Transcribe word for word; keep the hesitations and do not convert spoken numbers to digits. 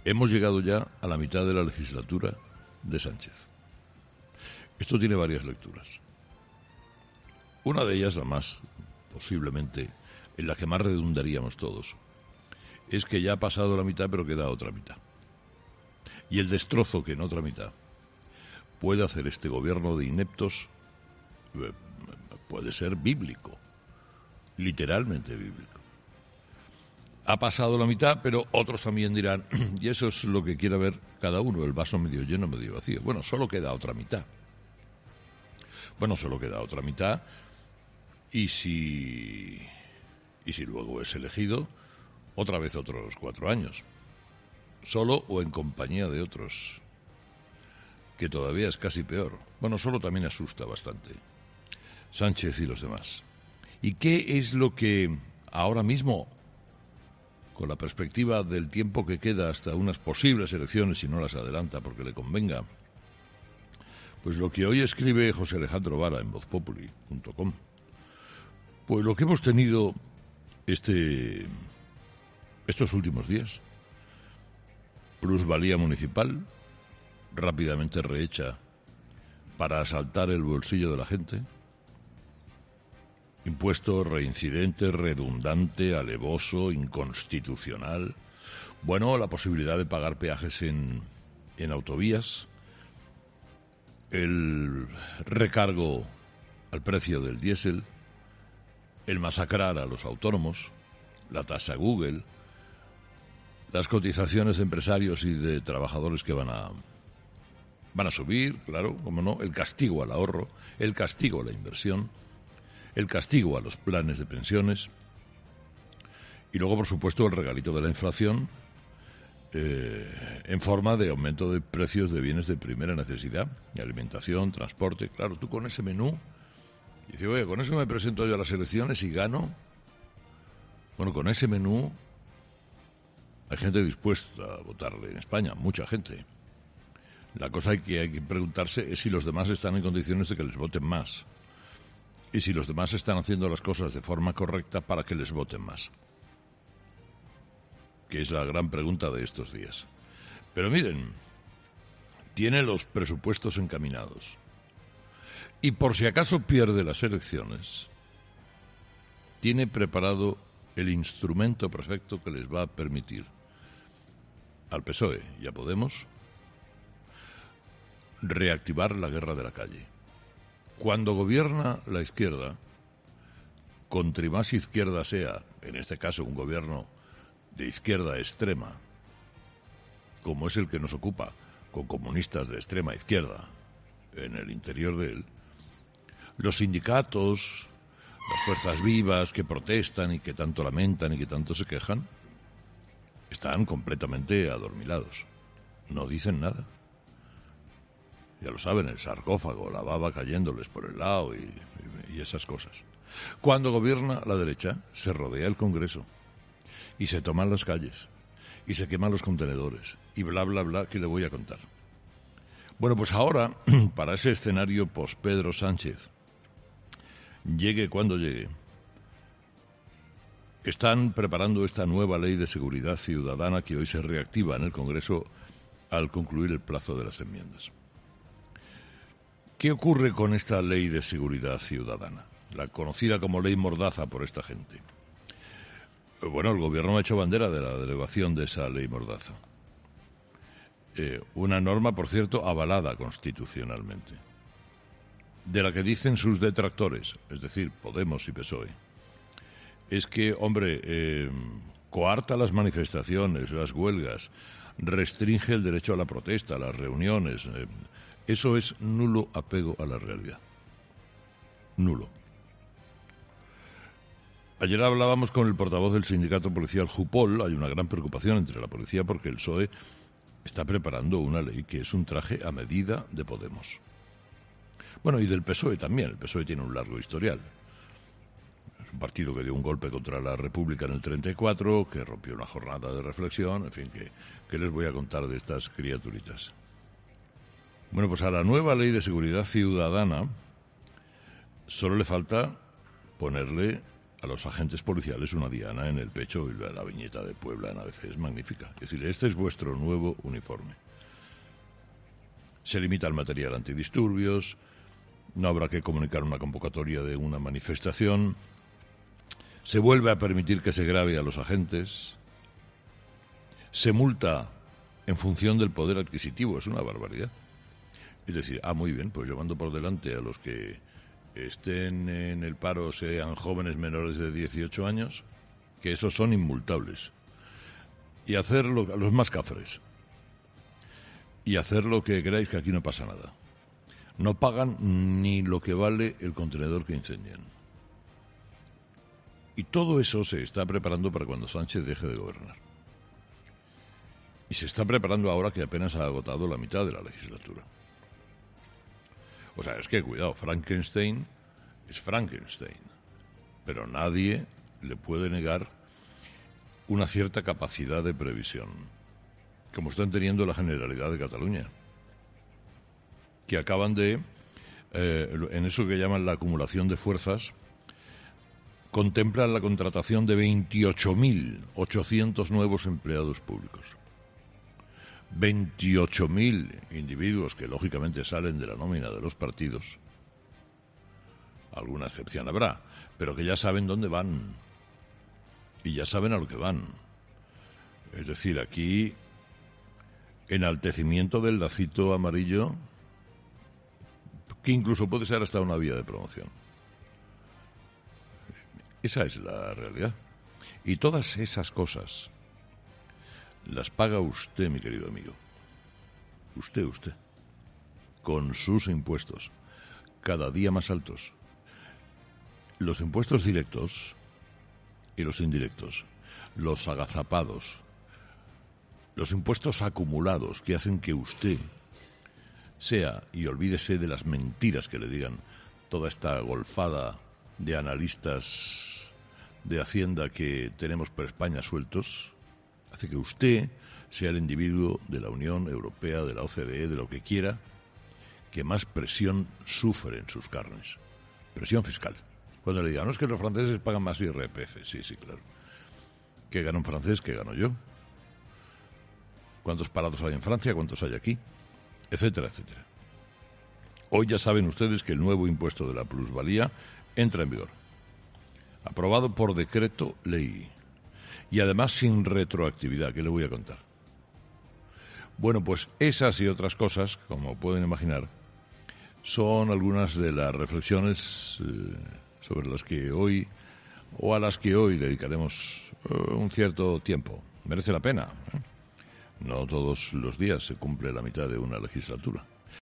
Hemos llegado ya a la mitad de la legislatura de Sánchez. Esto tiene varias lecturas. Una de ellas, la más, posiblemente, en la que más redundaríamos todos, es que ya ha pasado la mitad, pero queda otra mitad. Y el destrozo que en otra mitad puede hacer este gobierno de ineptos eh, puede ser bíblico, literalmente bíblico. Ha pasado la mitad, pero otros también dirán, y eso es lo que quiera ver cada uno, el vaso medio lleno, medio vacío. Bueno, solo queda otra mitad. Bueno, solo queda otra mitad, y si, y si luego es elegido, otra vez otros cuatro años. Solo o en compañía de otros, que todavía es casi peor. Bueno, solo también asusta bastante. Sánchez y los demás. ¿Y qué es lo que ahora mismo, con la perspectiva del tiempo que queda hasta unas posibles elecciones, si no las adelanta porque le convenga, pues lo que hoy escribe José Alejandro Vara en voz populi punto com, pues lo que hemos tenido este, estos últimos días, plusvalía municipal, rápidamente rehecha para asaltar el bolsillo de la gente, impuesto reincidente, redundante, alevoso, inconstitucional. Bueno, la posibilidad de pagar peajes en, en autovías, el recargo al precio del diésel, el masacrar a los autónomos, la tasa Google, las cotizaciones de empresarios y de trabajadores que van a van a subir, claro, como no, el castigo al ahorro, el castigo a la inversión, el castigo a los planes de pensiones y luego, por supuesto, el regalito de la inflación eh, en forma de aumento de precios de bienes de primera necesidad, de alimentación, transporte. Claro, tú con ese menú dices, oye, con eso me presento yo a las elecciones y gano. Bueno, con ese menú hay gente dispuesta a votarle en España, mucha gente. La cosa que hay que preguntarse es si los demás están en condiciones de que les voten más. Y si los demás están haciendo las cosas de forma correcta para que les voten más. Que es la gran pregunta de estos días. Pero miren, tiene los presupuestos encaminados. Y por si acaso pierde las elecciones, tiene preparado el instrumento perfecto que les va a permitir al P S O E y a Podemos reactivar la guerra de la calle. Cuando gobierna la izquierda, contra más izquierda sea, en este caso un gobierno de izquierda extrema, como es el que nos ocupa, con comunistas de extrema izquierda en el interior de él, los sindicatos, las fuerzas vivas que protestan y que tanto lamentan y que tanto se quejan, están completamente adormilados. No dicen nada. Ya lo saben, el sarcófago, la baba cayéndoles por el lado y, y, y esas cosas. Cuando gobierna la derecha, se rodea el Congreso y se toman las calles y se queman los contenedores y bla, bla, bla, que le voy a contar. Bueno, pues ahora, para ese escenario post-Pedro Sánchez, llegue cuando llegue, están preparando esta nueva ley de seguridad ciudadana que hoy se reactiva en el Congreso al concluir el plazo de las enmiendas. ¿Qué ocurre con esta ley de seguridad ciudadana? La conocida como ley Mordaza por esta gente. Bueno, el gobierno ha hecho bandera de la derogación de esa ley Mordaza. Eh, una norma, por cierto, avalada constitucionalmente. De la que dicen sus detractores, es decir, Podemos y P S O E, es que, hombre, eh, coarta las manifestaciones, las huelgas, restringe el derecho a la protesta, a las reuniones. Eh, eso es nulo apego a la realidad. Nulo. Ayer hablábamos con el portavoz del sindicato policial Jupol. Hay una gran preocupación entre la policía porque el P S O E está preparando una ley que es un traje a medida de Podemos. Bueno, y del P S O E también. El P S O E tiene un largo historial. Es un partido que dio un golpe contra la República en el treinta y cuatro, que rompió una jornada de reflexión, en fin, que, que les voy a contar de estas criaturitas. Bueno, pues a la nueva ley de seguridad ciudadana solo le falta ponerle a los agentes policiales una diana en el pecho, y la, la viñeta de Puebla en A B C es magnífica. Es decir, este es vuestro nuevo uniforme. Se limita el material antidisturbios, no habrá que comunicar una convocatoria de una manifestación, se vuelve a permitir que se grave a los agentes, se multa en función del poder adquisitivo, es una barbaridad. Es decir, ah, muy bien, pues llevando por delante a los que estén en el paro, sean jóvenes menores de dieciocho años, que esos son inmultables, y hacerlo a los más cafres, y hacer lo que queráis, que aquí no pasa nada. No pagan ni lo que vale el contenedor que incendian. Y todo eso se está preparando para cuando Sánchez deje de gobernar. Y se está preparando ahora que apenas ha agotado la mitad de la legislatura. O sea, es que, cuidado, Frankenstein es Frankenstein. Pero nadie le puede negar una cierta capacidad de previsión, como están teniendo la Generalidad de Cataluña, que acaban de, eh, en eso que llaman la acumulación de fuerzas, contemplan la contratación de veintiocho mil ochocientos nuevos empleados públicos. veintiocho mil individuos que lógicamente salen de la nómina de los partidos, alguna excepción habrá, pero que ya saben dónde van y ya saben a lo que van. Es decir, aquí enaltecimiento del lacito amarillo, que incluso puede ser hasta una vía de promoción. Esa es la realidad. Y todas esas cosas las paga usted, mi querido amigo. Usted, usted. Con sus impuestos, cada día más altos. Los impuestos directos y los indirectos. Los agazapados. Los impuestos acumulados que hacen que usted sea, y olvídese de las mentiras que le digan toda esta golfada de analistas de Hacienda que tenemos por España sueltos, hace que usted sea el individuo de la Unión Europea, de la O C D E, de lo que quiera, que más presión sufre en sus carnes. Presión fiscal. Cuando le digan, no, es que los franceses pagan más I R P F. Sí, sí, claro. ¿Qué gana un francés? ¿Qué gano yo? ¿Cuántos parados hay en Francia? ¿Cuántos hay aquí? Etcétera, etcétera. Hoy ya saben ustedes que el nuevo impuesto de la plusvalía entra en vigor. Aprobado por decreto ley. Y además sin retroactividad, ¿qué le voy a contar? Bueno, pues esas y otras cosas, como pueden imaginar, son algunas de las reflexiones eh, sobre las que hoy, o a las que hoy dedicaremos eh, un cierto tiempo. Merece la pena, ¿eh? No todos los días se cumple la mitad de una legislatura.